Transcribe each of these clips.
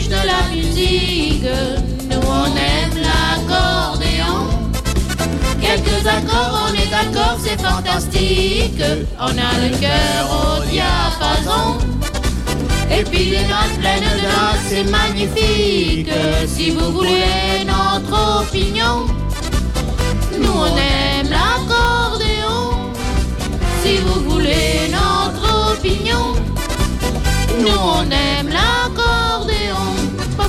prodige de la musique. Nous on aime l'accordéon. Quelques accords, on est d'accord, c'est fantastique. On a le cœur au diapason. Et puis les notes pleines de notes, c'est magnifique. Si vous voulez notre opinion, nous on aime l'accordéon. Si vous voulez notre opinion, nous on aime l'accordéon.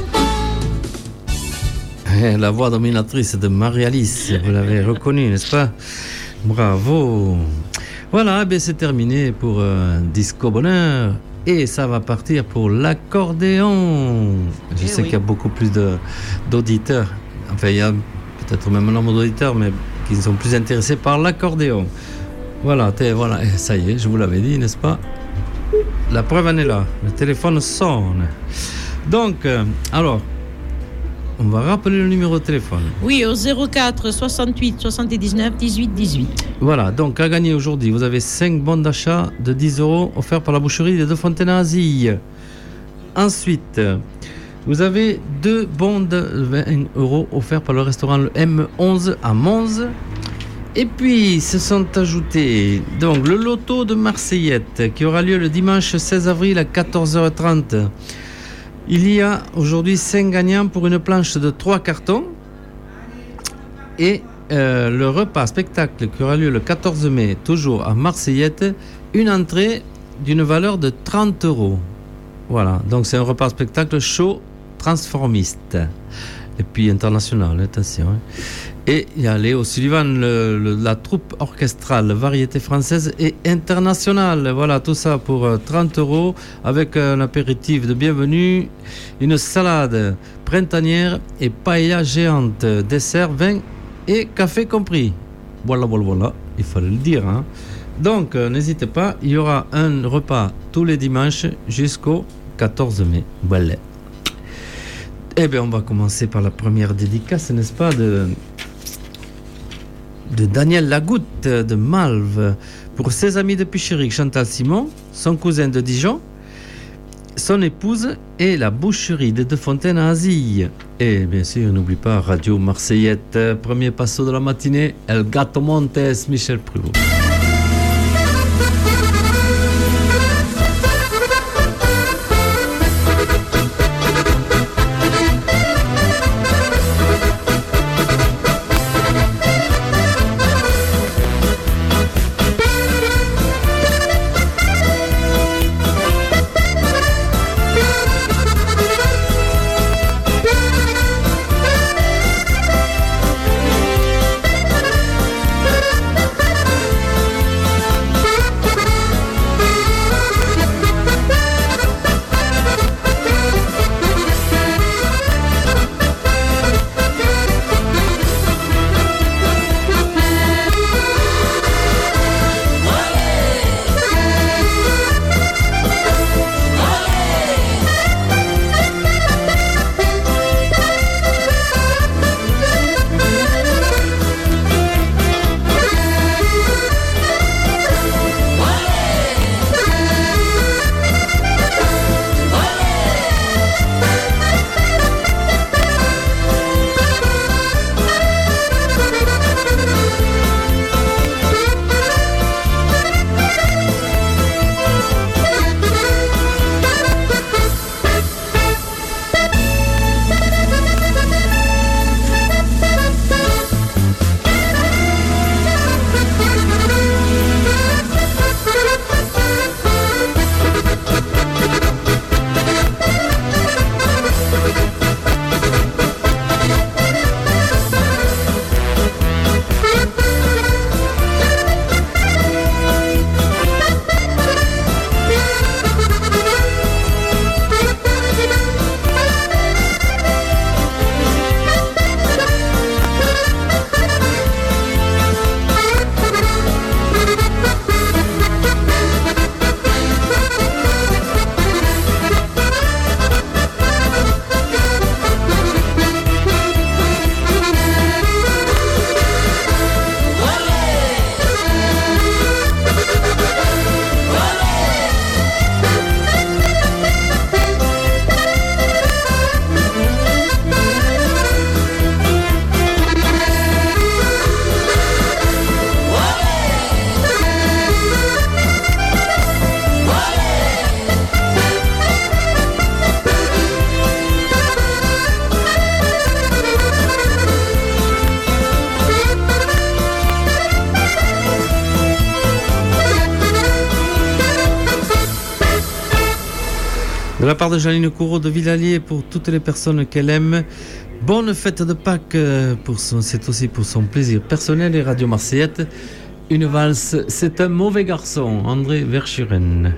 La voix dominatrice de Marie-Alice, vous l'avez reconnue, n'est-ce pas? Bravo. Voilà, ben c'est terminé pour Disco Bonheur. Et ça va partir pour l'accordéon. Je sais qu'il y a beaucoup plus d'auditeurs. Enfin, il y a peut-être même un nombre d'auditeurs, mais qui sont plus intéressés par l'accordéon. Voilà, voilà, ça y est, je vous l'avais dit, n'est-ce pas? La preuve en est là. Le téléphone sonne. Donc, alors, on va rappeler le numéro de téléphone. Oui, au 04 68 79 18 18. Voilà, donc à gagner aujourd'hui, vous avez 5 bons d'achat de 10 € offerts par la boucherie des Deux Fontaines à Azille. Ensuite, vous avez 2 bons de 20 € offerts par le restaurant le M11 à Mons. Et puis, se sont ajoutés donc le loto de Marseillette qui aura lieu le dimanche 16 avril à 14h30. Il y a aujourd'hui 5 gagnants pour une planche de 3 cartons. Et le repas spectacle qui aura lieu le 14 mai, toujours à Marseillette, une entrée d'une valeur de 30 €. Voilà, donc c'est un repas spectacle chaud, transformiste. Et puis international, attention. Et il y a Léo Sullivan, la troupe orchestrale, variété française et internationale. Voilà, tout ça pour 30 € avec un apéritif de bienvenue, une salade printanière et paella géante, dessert, vin et café compris. Voilà, il fallait le dire. Hein. Donc, n'hésitez pas, il y aura un repas tous les dimanches jusqu'au 14 mai. Voilà. Eh bien, on va commencer par la première dédicace, n'est-ce pas, de Daniel Lagoutte de Malves pour ses amis de Picheric, Chantal Simon, son cousin de Dijon, son épouse et la boucherie des Deux Fontaines à Azille. Et bien sûr, n'oublie pas Radio Marseillette, premier passo de la matinée, El Gato Montes, Michel Pruvot. De la part de Janine Courreau de Villalier, pour toutes les personnes qu'elle aime, bonne fête de Pâques. C'est aussi pour son plaisir personnel et Radio Marseillette. Une valse, c'est un mauvais garçon. André Verschuren.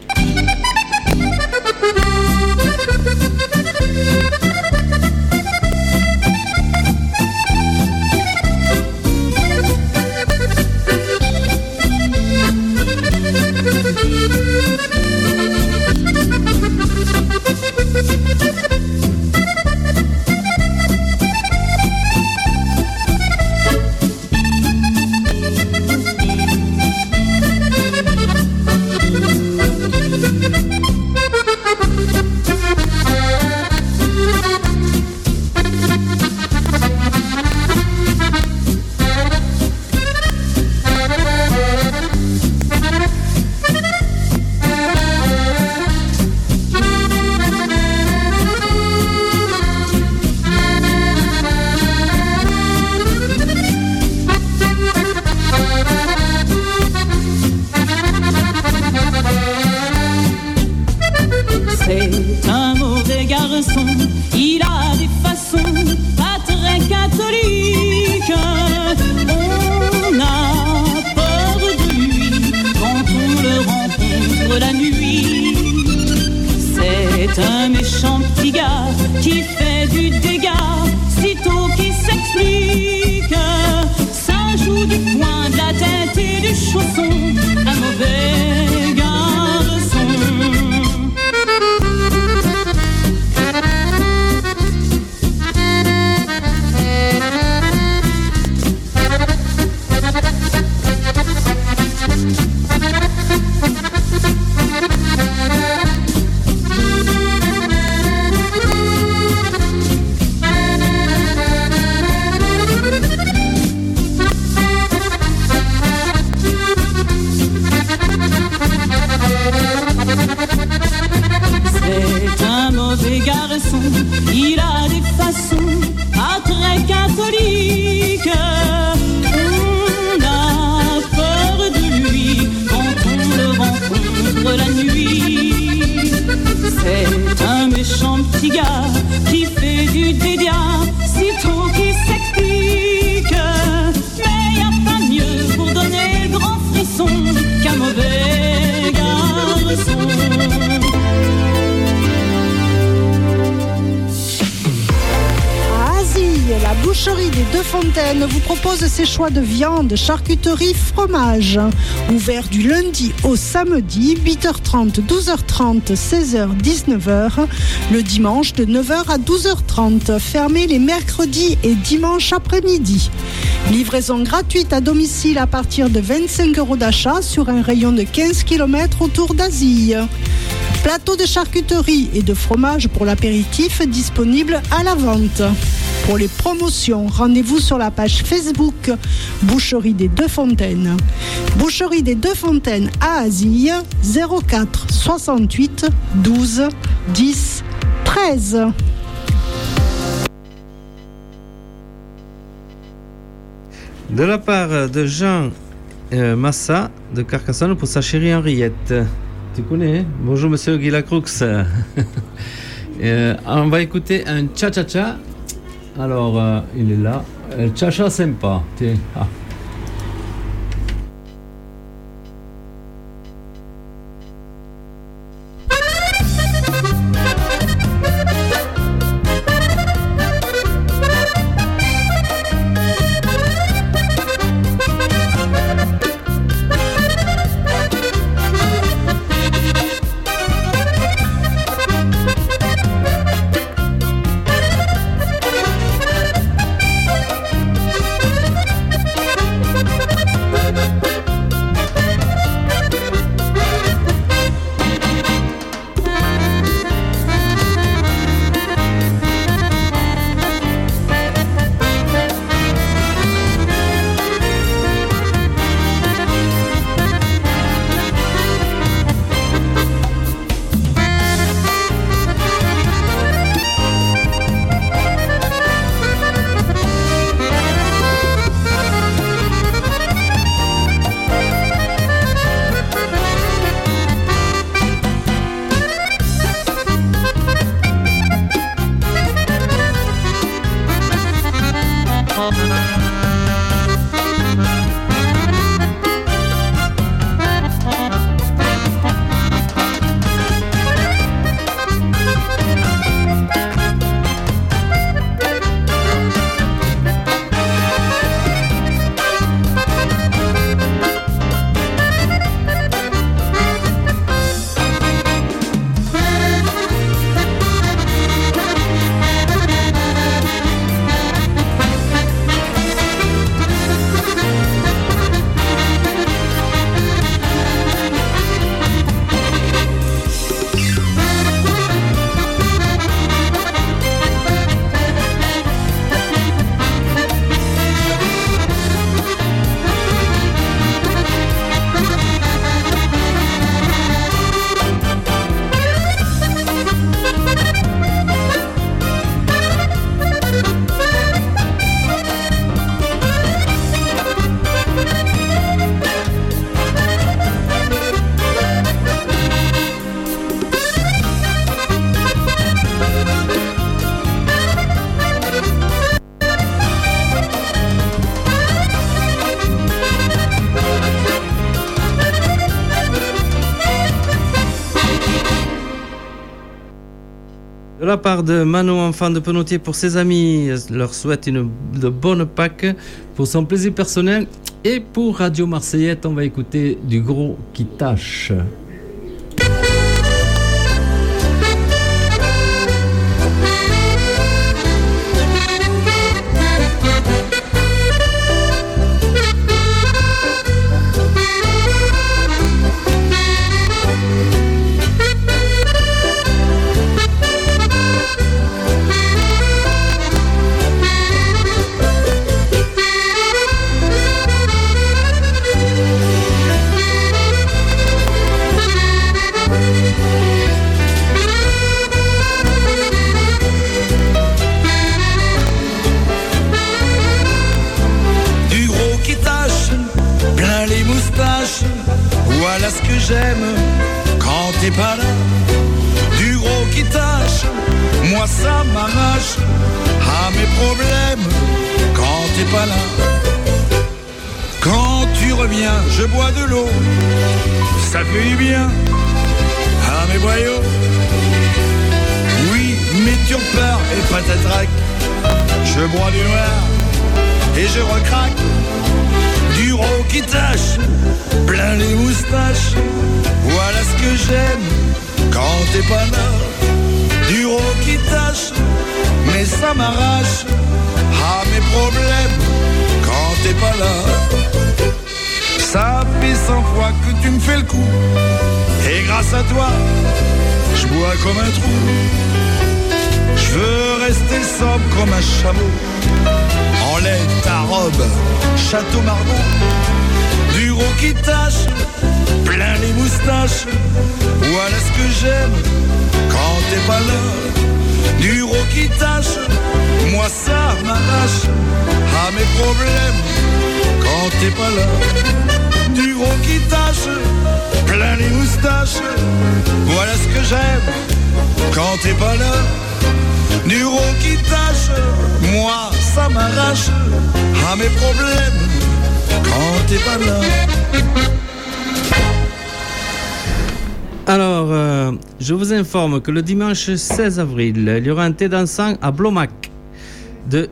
Vous propose ses choix de viande, charcuterie, fromage. Ouvert du lundi au samedi, 8h30, 12h30, 16h, 19h. Le dimanche de 9h à 12h30. Fermé les mercredis et dimanches après-midi. Livraison gratuite à domicile à partir de 25 € d'achat sur un rayon de 15 km autour d'Asie. Plateau de charcuterie et de fromage pour l'apéritif disponible à la vente. Pour les promotions, rendez-vous sur la page Facebook Boucherie des Deux Fontaines. Boucherie des Deux Fontaines à Azille, 04 68 12 10 13. De la part de Jean Massa de Carcassonne pour sa chérie Henriette. Tu connais, hein? Bonjour monsieur Guy Lacroux. On va écouter un cha-cha-cha. Alors, il est là. Cha-cha sympa. Ah. De la part de Manon, enfant de Penotier, pour ses amis, leur souhaite de bonne Pâques pour son plaisir personnel. Et pour Radio Marseillette, on va écouter du gros qui tâche. Voilà ce que j'aime quand t'es pas là. Du gros qui tâche, moi ça m'arrache à mes problèmes quand t'es pas là. Quand tu reviens, je bois de l'eau, ça fait du bien à mes boyaux. Oui, mais tu repars et patatrac, je bois du noir et je recraque. Du gros qui tâche, plein les moustaches. Voilà ce que j'aime quand t'es pas là. Du gros qui tâche, mais ça m'arrache à mes problèmes quand t'es pas là. Ça fait 100 fois que tu me fais le coup, et grâce à toi, je bois comme un trou. Je veux rester sobre comme un chameau. Enlève ta robe, Château Margaux. Du gros qui tâche, plein les moustaches. Voilà ce que j'aime quand t'es pas là. Du gros qui tâche, moi ça m'arrache à mes problèmes quand t'es pas là. Du gros qui tâche, plein les moustaches. Voilà ce que j'aime quand t'es pas là. Du gros qui tâche, moi ça m'arrache à mes problèmes quand t'es pas là. Alors, je vous informe que le dimanche 16 avril, il y aura un thé dansant à Blomac de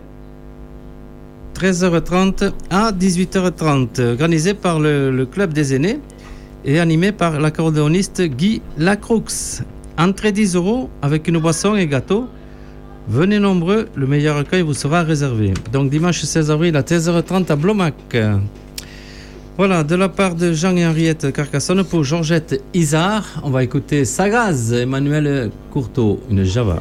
13h30 à 18h30, organisé par le Club des Aînés et animé par l'accordéoniste Guy Lacroux. Entrée 10 € avec une boisson et gâteau. Venez nombreux, le meilleur accueil vous sera réservé. Donc dimanche 16 avril à 13h30 à Blomac. Voilà, de la part de Jean et Henriette Carcassonne pour Georgette Isard, on va écouter Sagaz, Emmanuel Courteau, une Java.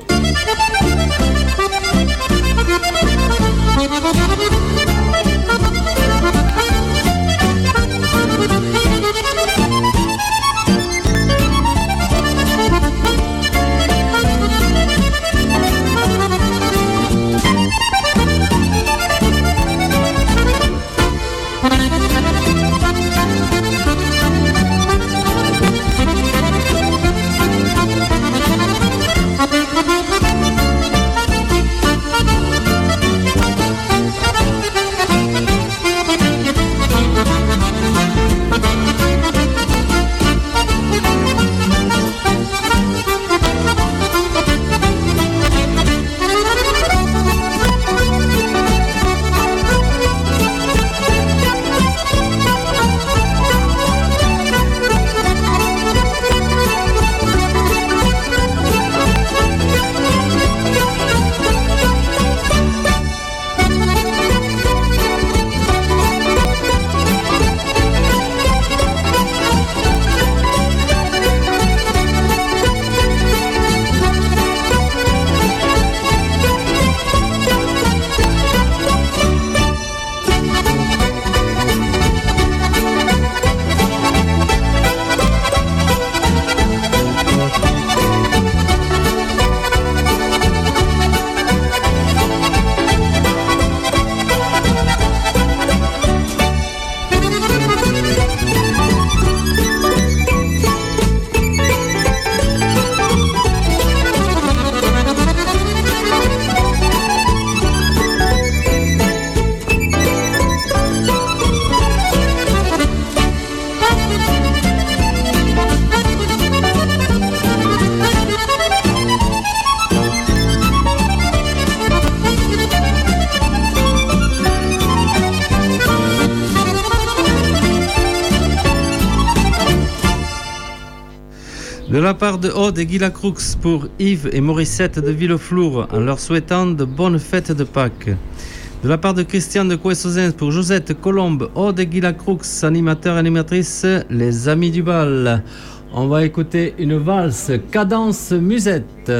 De la part de Aude et Guy Lacroux pour Yves et Morissette de Villeflour, en leur souhaitant de bonnes fêtes de Pâques. De la part de Christian de Couessozens pour Josette Colombe, Aude et Guy Lacroux, animateur et animatrice, les amis du bal. On va écouter une valse cadence musette.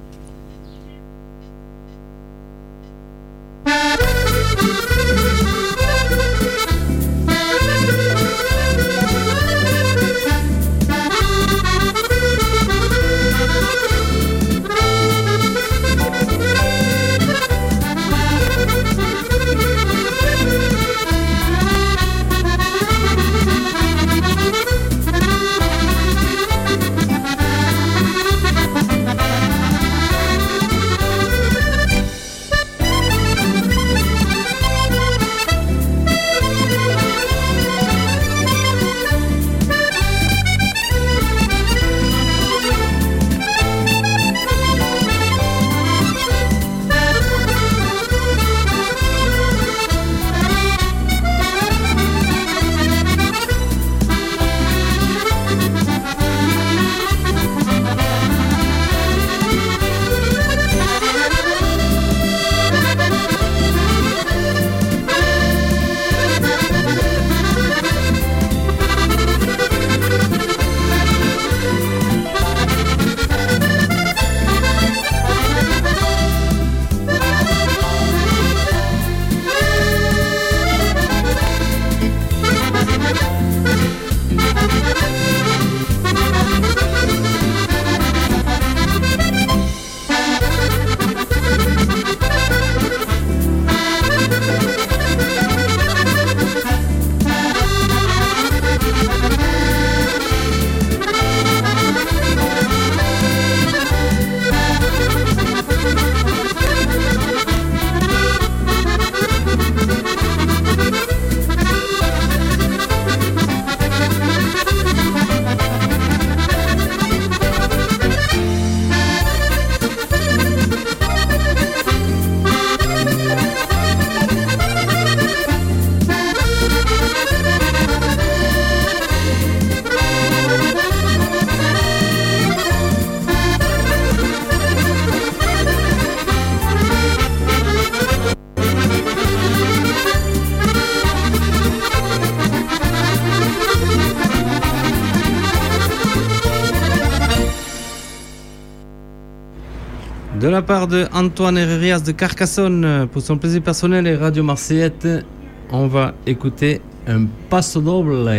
De la part de Antoine Herrerias de Carcassonne, pour son plaisir personnel et Radio Marseillette, on va écouter un passo doble.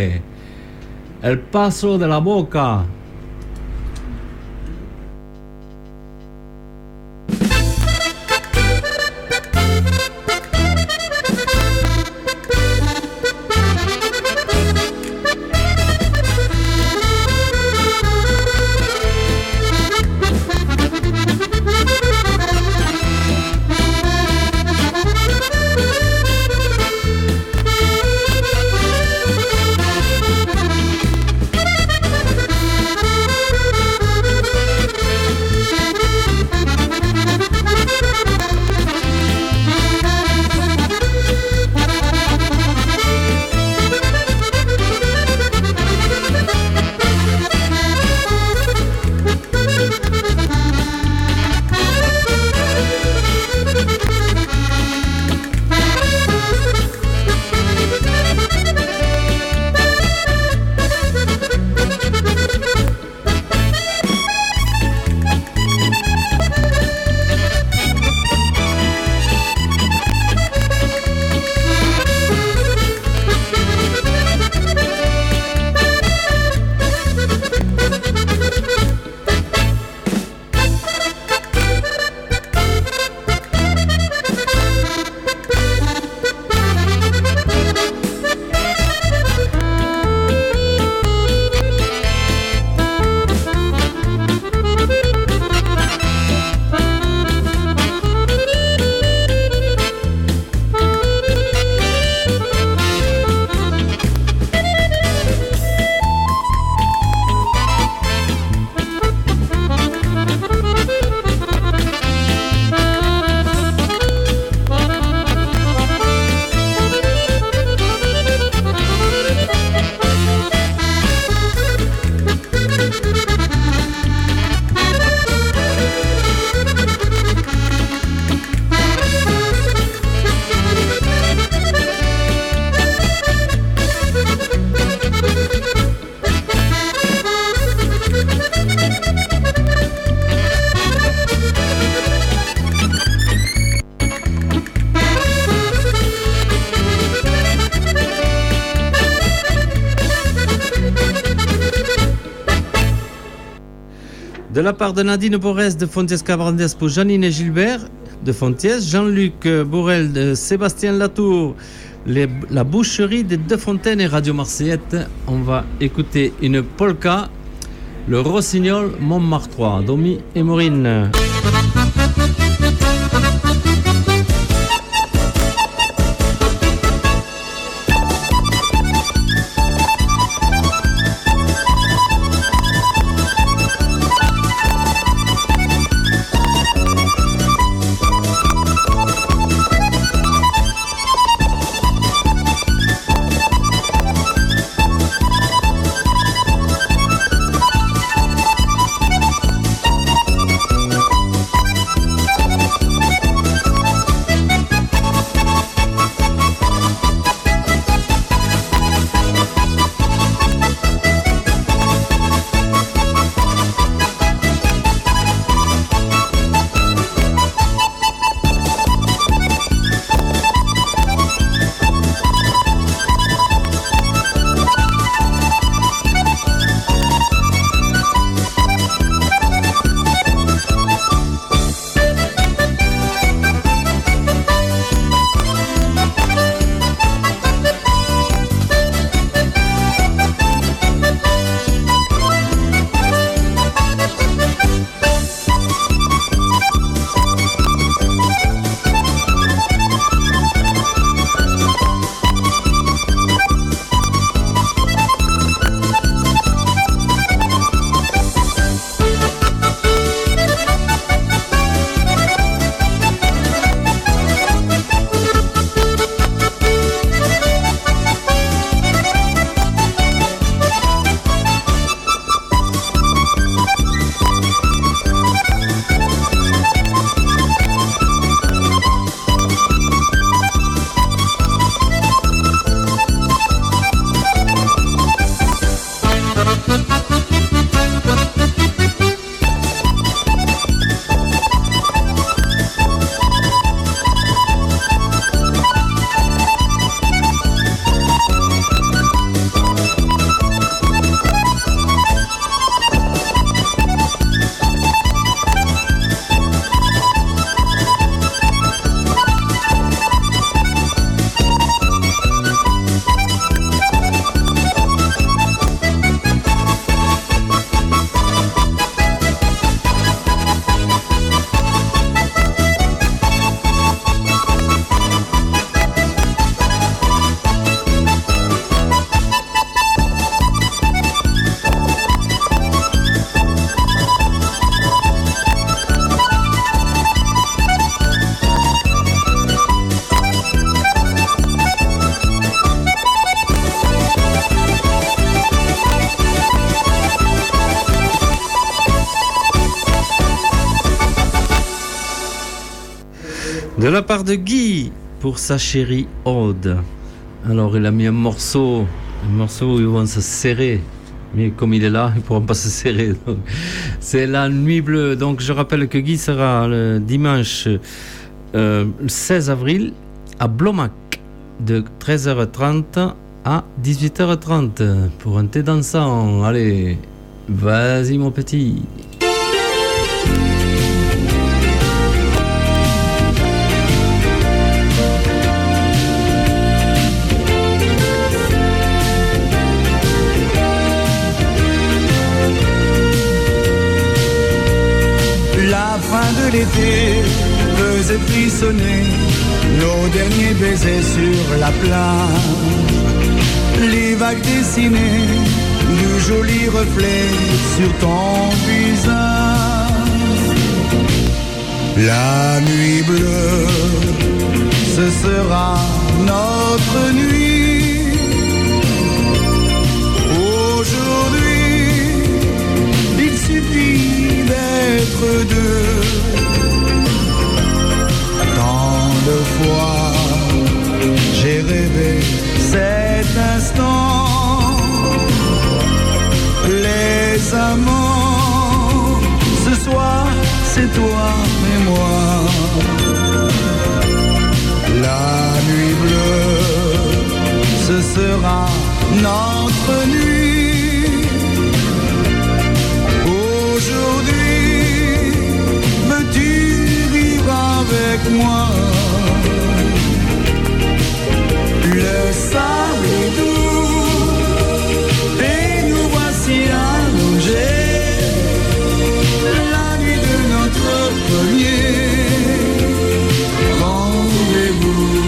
El paso de la boca. De la part de Nadine Borès de Fontiès-Cabrandès pour Janine et Gilbert de Fontiès, Jean-Luc Borel de Sébastien Latour, la boucherie des Deux Fontaines et Radio Marseillette. On va écouter une polka, le Rossignol Montmartrois, Domi et Maureen. De la part de Guy pour sa chérie Aude. Alors il a mis un morceau où ils vont se serrer. Mais comme il est là, ils ne pourront pas se serrer. Donc, c'est la nuit bleue. Donc je rappelle que Guy sera le dimanche 16 avril à Blomac de 13h30 à 18h30 pour un thé dansant. Allez, vas-y mon petit. De l'été faisait frissonner nos derniers baisers sur la plage. Les vagues dessinaient de jolis reflets sur ton visage. La nuit bleue, ce sera notre nuit. Aujourd'hui, il suffit d'être deux. De fois, j'ai rêvé cet instant. Les amants, ce soir, c'est toi et moi. La nuit bleue, ce sera notre nuit. Aujourd'hui, avec moi. Le sable est doux et nous voici allongés. La nuit de notre premier rendez-vous.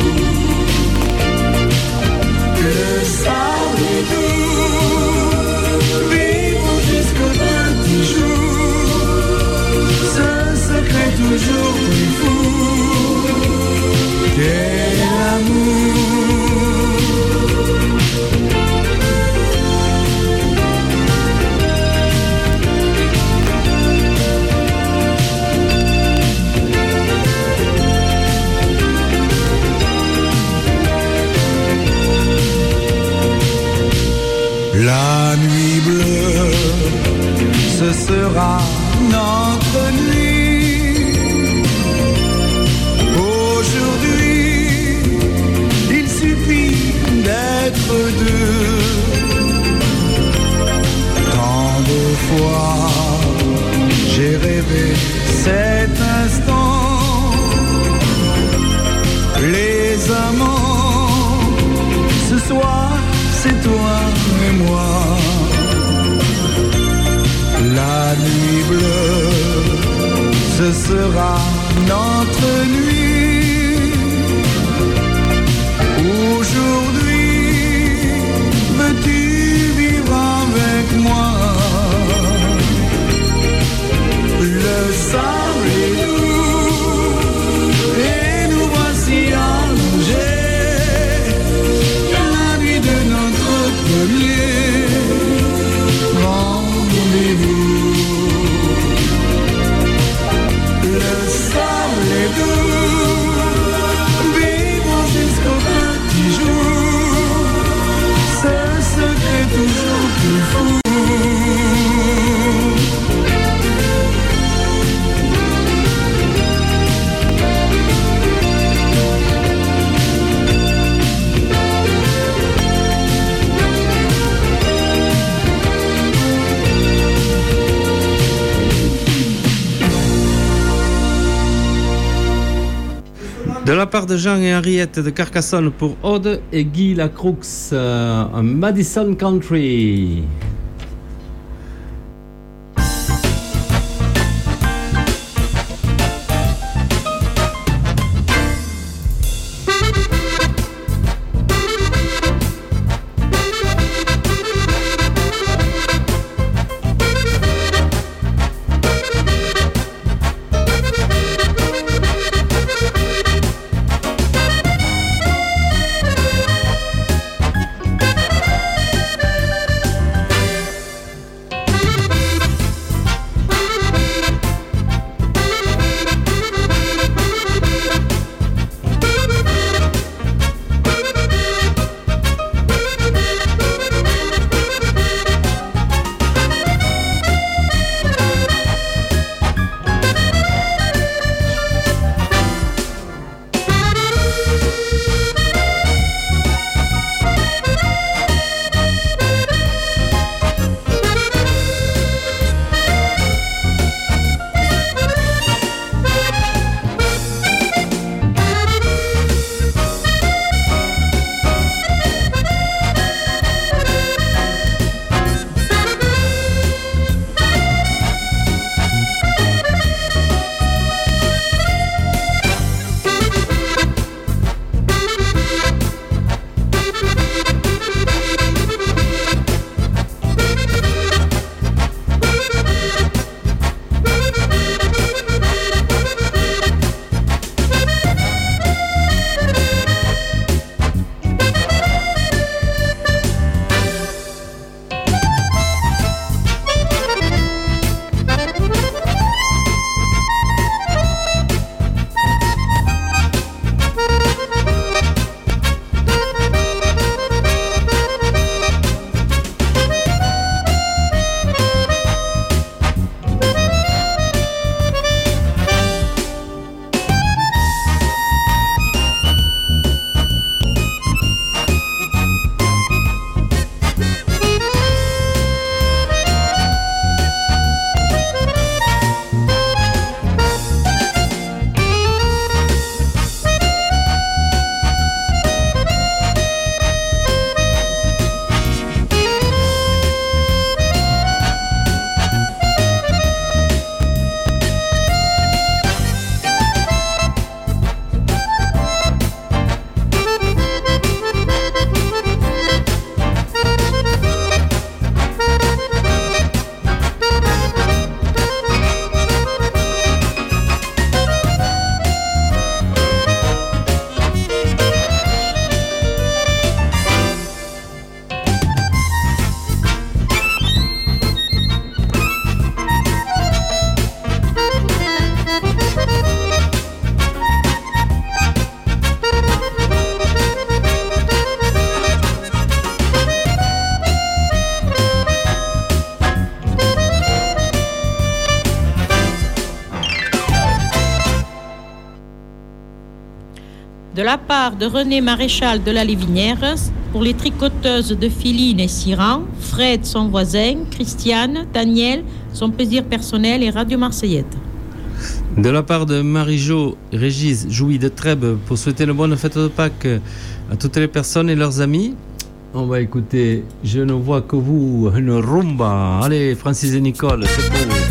Le sable est doux, vivons jusqu'au petit jour. Ce secret toujours plus fou qu'est l'amour. La nuit bleue, ce sera notre nuit. Aujourd'hui, il suffit d'être deux. Tant de fois, j'ai rêvé cet instant. Les amants, ce soir, c'est toi et moi. La nuit bleue, ce sera notre nuit. Aujourd'hui, veux-tu vivre avec moi? Le sable est doux et nous voici allongés. La nuit de notre premier rendez-vous. Le sable est doux, vivons jusqu'au petit jour. Ce secret toujours plus fou. De la part de Jean et Henriette de Carcassonne pour Aude et Guy Lacroux, un Madison Country. la part de René Maréchal de la Lévinière, pour les tricoteuses de Philine et Siran, Fred, son voisin, Christiane, Daniel, son plaisir personnel et Radio Marseillette. De la part de Marie-Jo, Régis, Jouy de Trèbes, pour souhaiter une bonne fête de Pâques à toutes les personnes et leurs amis. On va écouter Je ne vois que vous, une rumba. Allez, Francis et Nicole, c'est pour vous.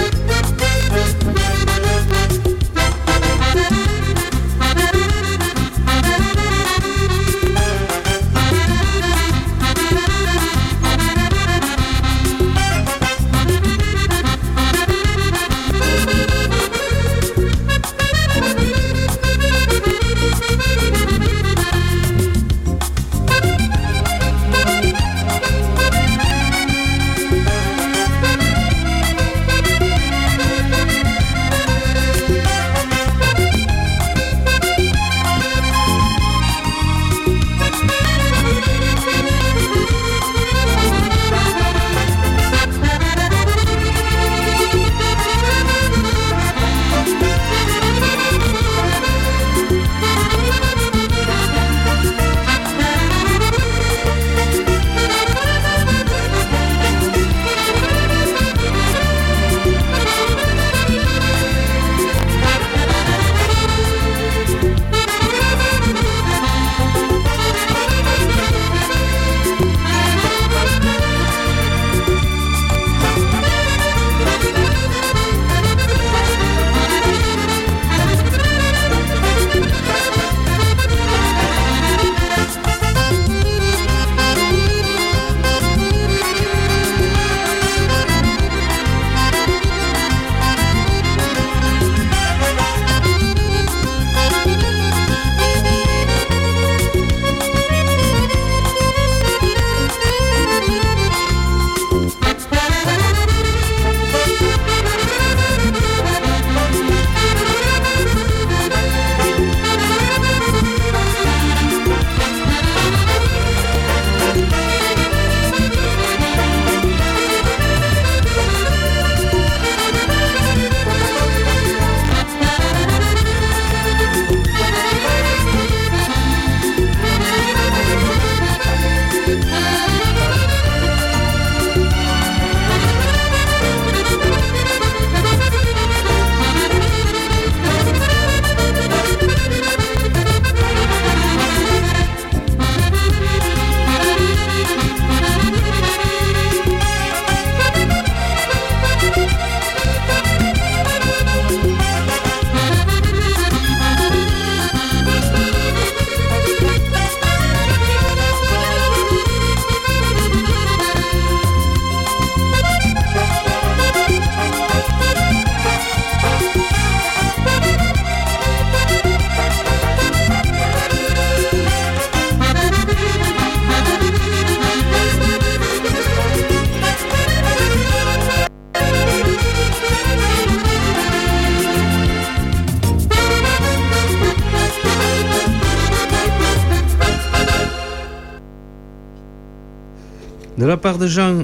De la part de Jean,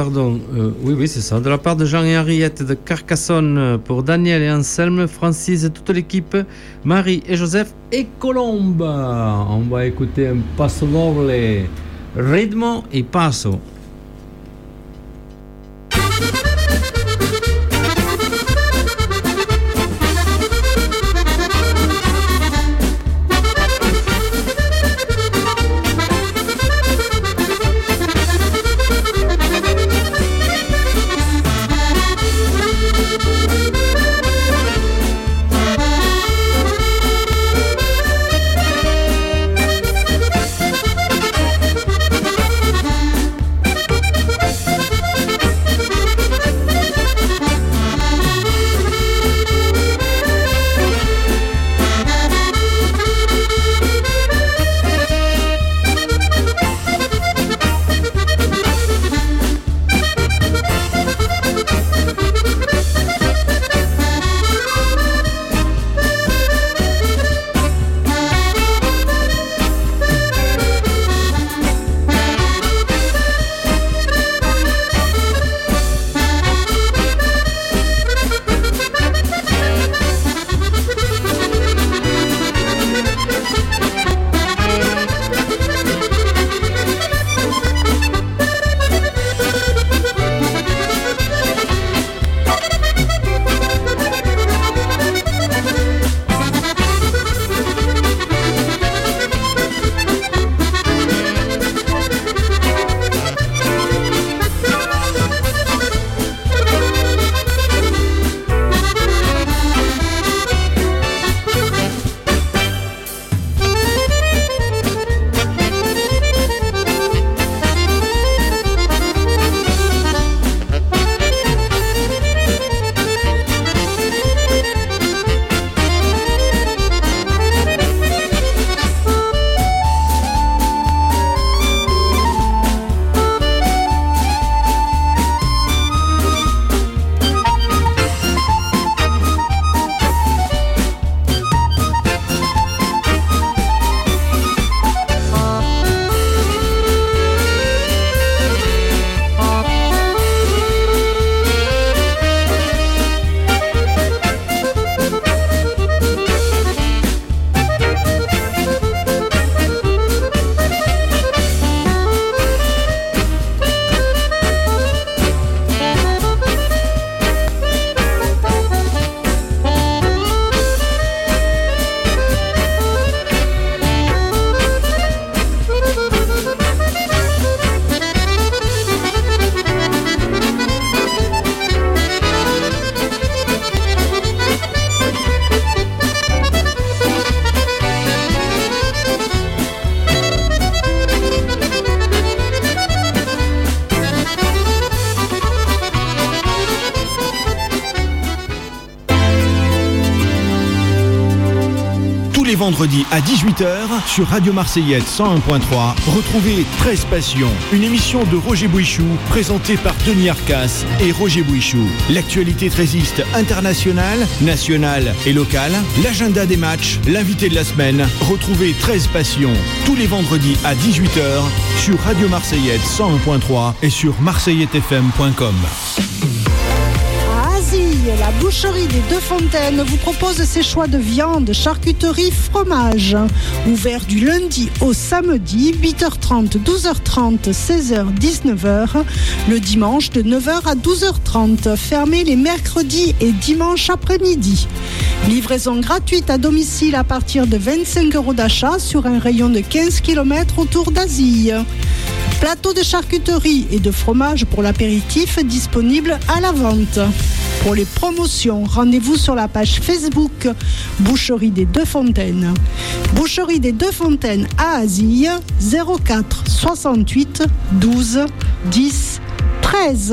oui, c'est ça. De la part de Jean et Henriette de Carcassonne pour Daniel et Anselme, Francis et toute l'équipe, Marie et Joseph et Colombe. On va écouter un passo doble, ritmo et passo. vendredis à 18h sur Radio Marseillette 101.3. Retrouvez 13 Passions, une émission de Roger Bouichou présentée par Denis Arcas et Roger Bouichou. L'actualité trésiste internationale, nationale et locale, l'agenda des matchs, l'invité de la semaine. Retrouvez 13 Passions tous les vendredis à 18h sur Radio Marseillette 101.3 et sur marseillettefm.com. La boucherie des Deux Fontaines vous propose ses choix de viande, charcuterie, fromage. Ouvert du lundi au samedi, 8h30, 12h30, 16h, 19h. Le dimanche de 9h à 12h30. Fermé les mercredis et dimanches après-midi. Livraison gratuite à domicile à partir de 25 € d'achat sur un rayon de 15 km autour d'Asie. Plateau de charcuterie et de fromage pour l'apéritif disponible à la vente. Pour les promotions, rendez-vous sur la page Facebook Boucherie des Deux Fontaines. Boucherie des Deux Fontaines à Azille, 04 68 12 10 13.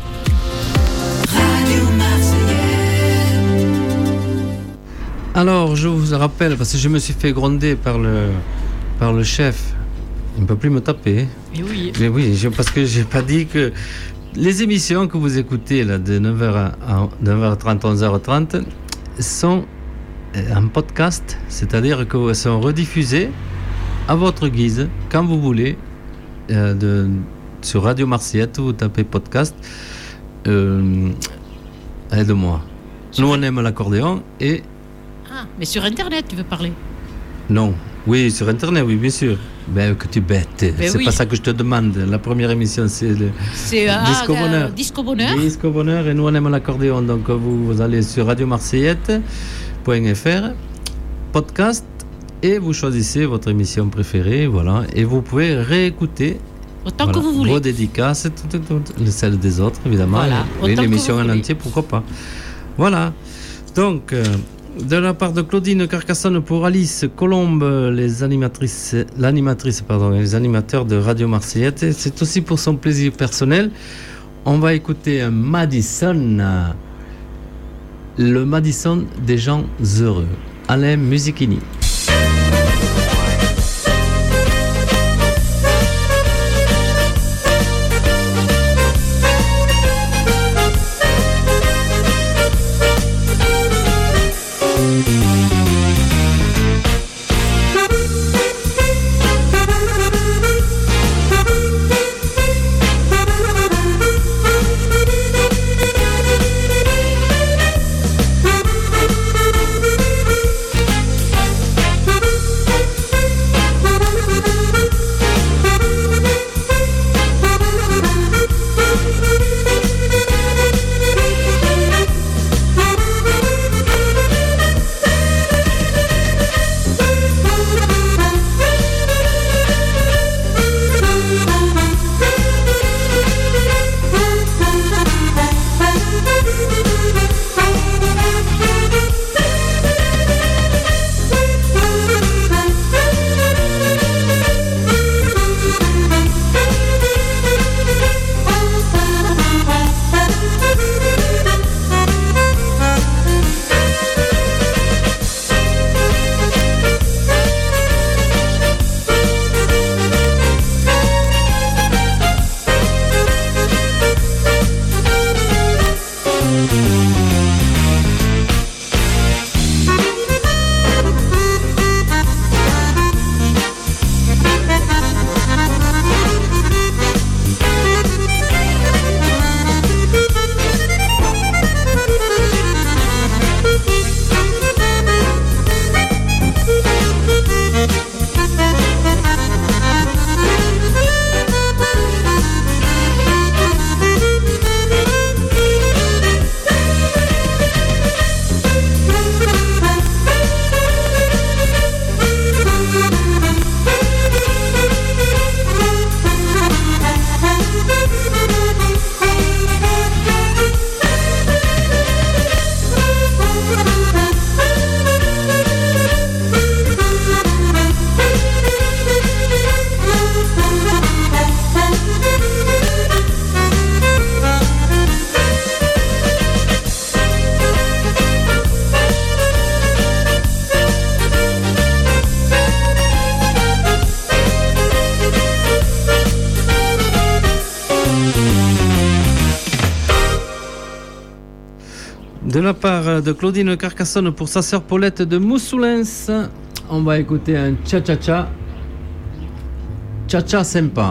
Radio Marseillais. Alors, je vous rappelle, parce que je me suis fait gronder par le chef, il ne peut plus me taper. Et oui. Mais oui, parce que je n'ai pas dit que les émissions que vous écoutez là, de 9h à 9h30, 11h30 sont en podcast, c'est-à-dire qu'elles sont rediffusées à votre guise, quand vous voulez, sur Radio Marseillette, vous tapez podcast. Aide-moi. Nous, on aime l'accordéon et... Ah, mais sur Internet, tu veux parler? Non. Oui, sur Internet, oui, bien sûr. Ben, que tu bêtes. C'est oui. pas ça que je te demande. La première émission, c'est Disco Bonheur. Disco Bonheur. Disco Bonheur, et nous, on aime l'accordéon. Donc, vous allez sur radiomarseillette.fr, podcast, et vous choisissez votre émission préférée, voilà. Et vous pouvez réécouter autant que vous voulez. Vos dédicaces, celles des autres, évidemment. Voilà, oui, l'émission en voulez. entier, pourquoi pas. Voilà. Donc... de la part de Claudine Carcassonne pour Alice Colombe, les animateurs de Radio Marseillette. C'est aussi pour son plaisir personnel. On va écouter un Madison, le Madison des gens heureux. Alain Musichini. De la part de Claudine Carcassonne pour sa sœur Paulette de Moussoulens, on va écouter un cha-cha-cha. Cha-cha sympa.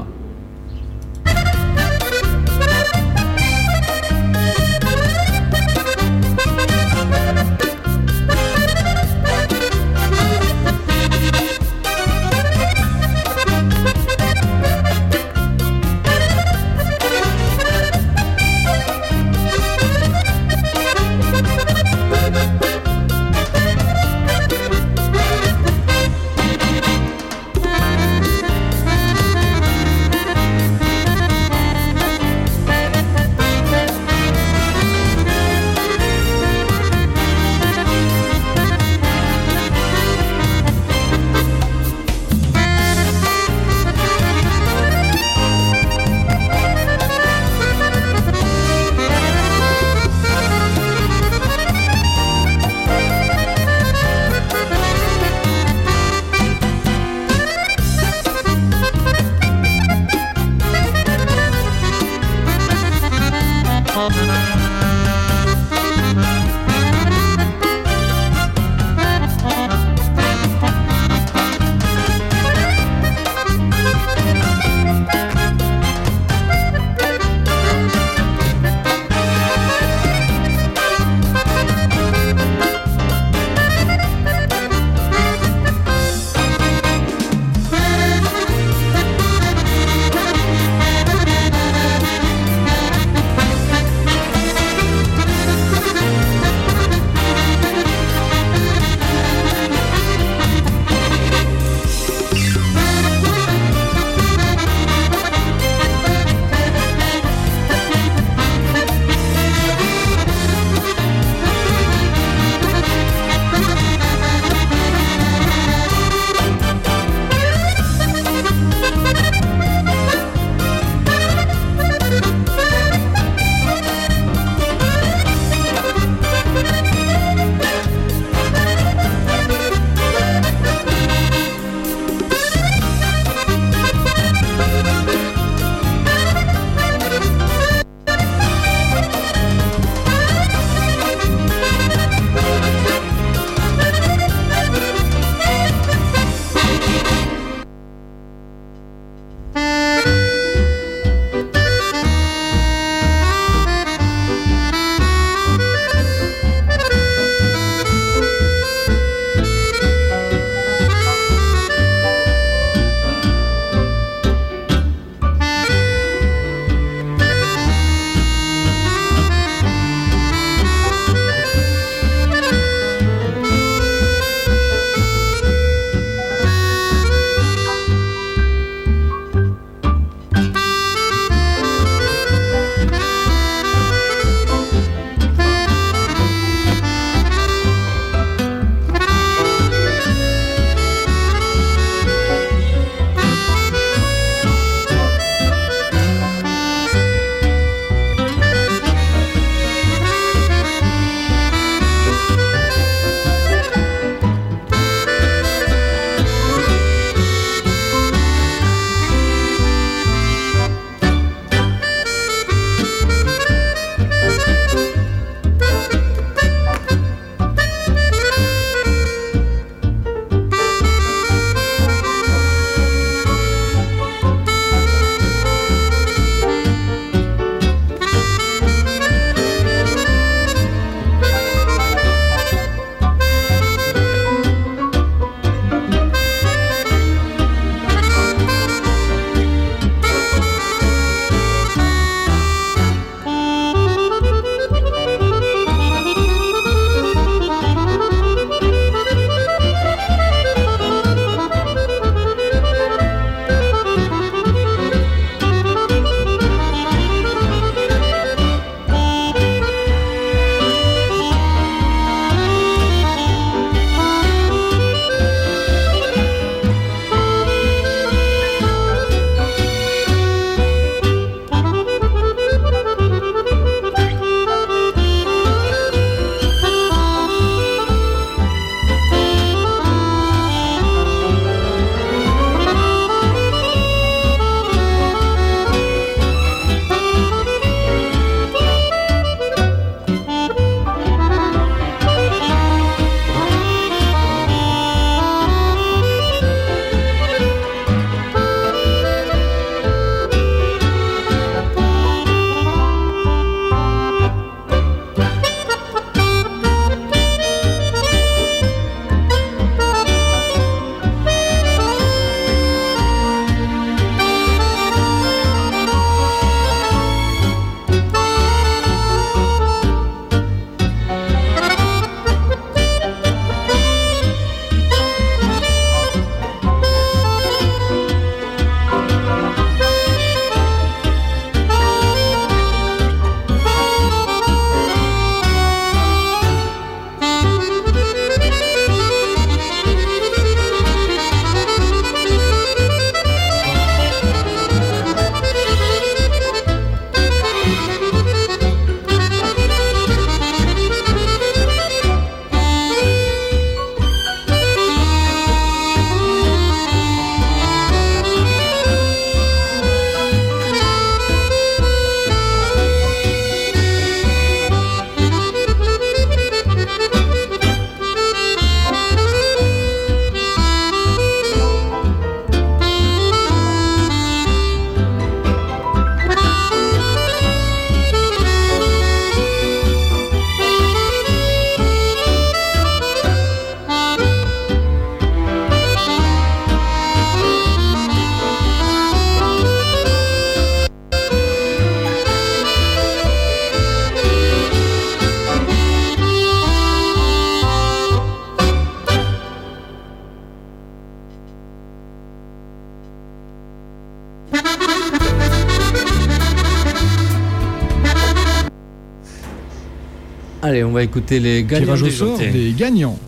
Allez, on va écouter les gagnants. Tirage au sort des gagnants.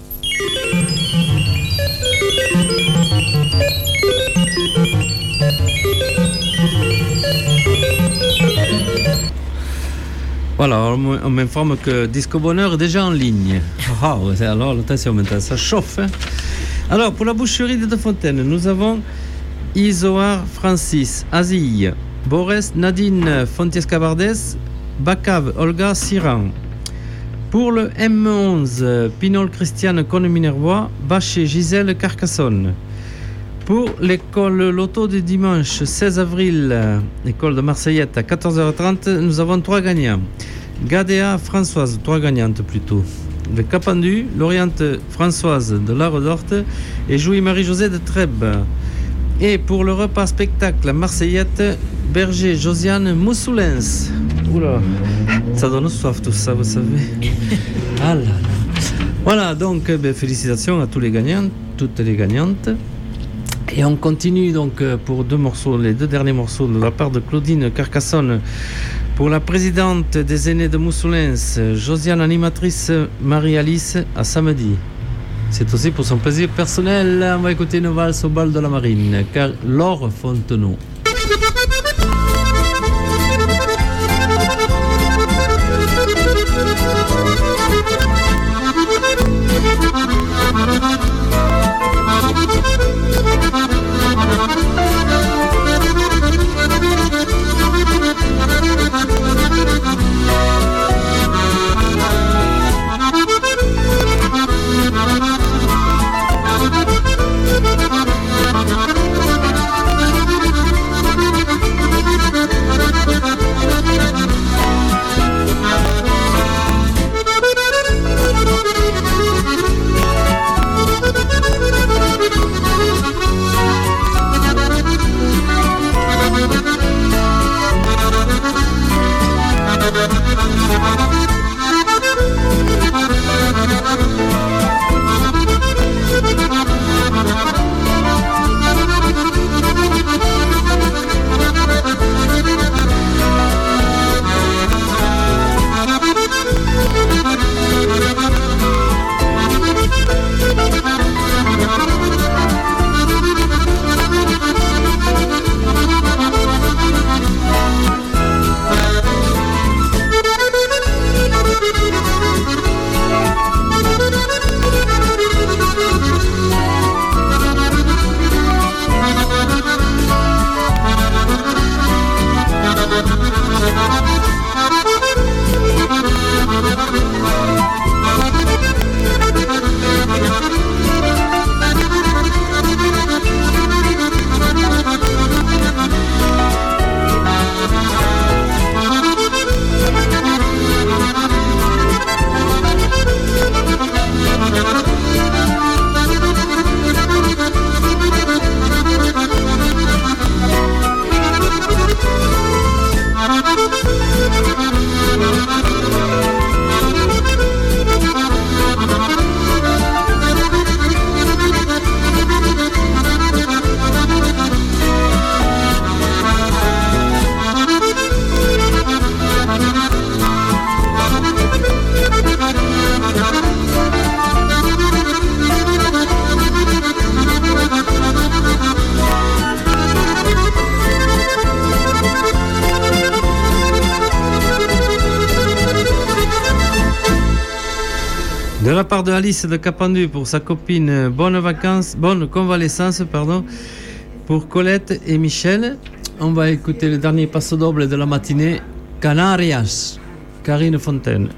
Voilà, on m'informe que Disco Bonheur est déjà en ligne. Ah, alors attention maintenant, ça chauffe. Hein. Alors, pour la boucherie de Fontaine, nous avons Isoar Francis, Azille, Boris Nadine Fontiescabardes, Bacave Olga Siran. Pour le M11, Pinol Christiane Cône-Minervois, Bachet Gisèle Carcassonne. Pour l'école Loto du dimanche 16 avril, école de Marseillette à 14h30, nous avons 3 gagnants. Gadea Françoise, 3 gagnantes plutôt. Le Capendu, Loriente Françoise de La Redorte et Jouy Marie-Josée de Trèbes. Et pour le repas spectacle Marseillette, Berger Josiane Moussoulens. Oula, ça donne soif tout ça, vous savez. Ah là là. Voilà, donc félicitations à tous les gagnants, toutes les gagnantes. Et on continue donc pour les 2 derniers morceaux de la part de Claudine Carcassonne. Pour la présidente des aînés de Moussoulens, Josiane animatrice Marie-Alice à samedi. C'est aussi pour son plaisir personnel. On va écouter une valse au bal de la marine, car Laure Fontenot. De la part de Alice de Capendu pour sa copine, bonne convalescence, pour Colette et Michel. On va écouter le dernier passo doble de la matinée, Canarias, Karine Fontaine.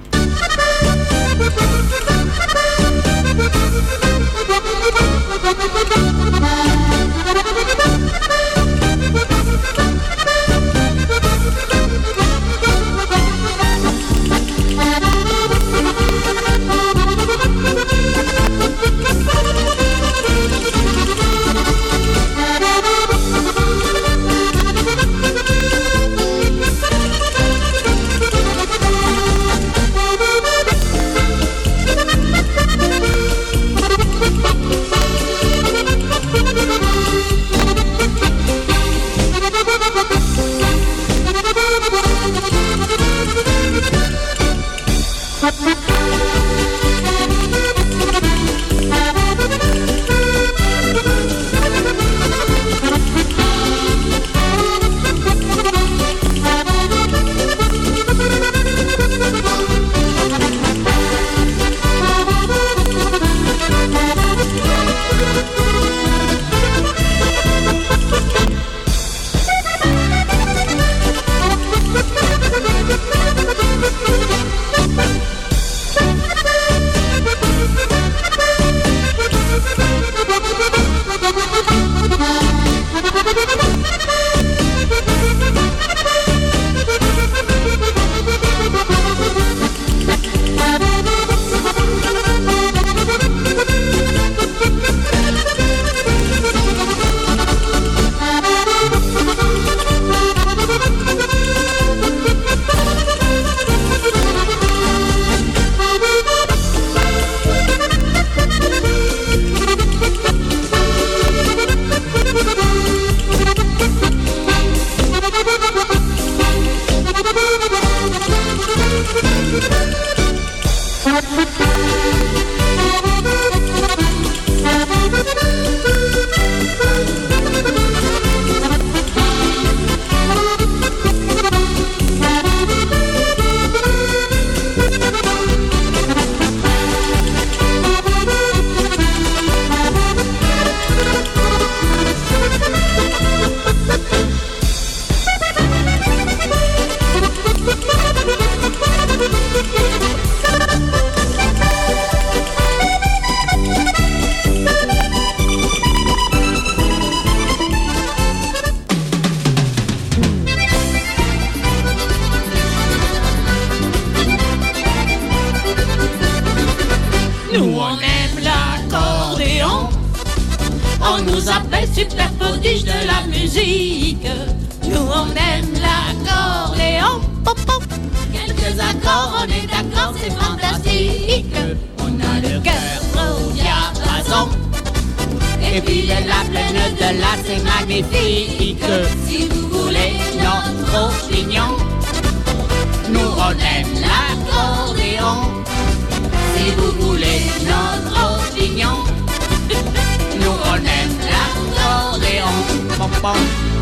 les super prodiges de la musique. Nous on aime l'accordéon. Pop, pop. Quelques accords, on est d'accord, c'est fantastique. On a le cœur au diapason. Et puis la plaine de là, c'est magnifique. Si vous voulez notre opinion, nous on aime l'accordéon. Si vous voulez notre opinion, nous on aime l'accordéon. Pom, pom.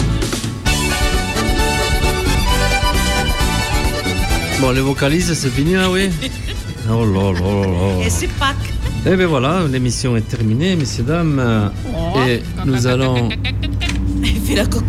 Bon, les vocalises, c'est fini là, oui. Oh là là là. Et c'est Pâques. Et bien voilà, l'émission est terminée, messieurs, dames. Et nous allons... Fais la coco.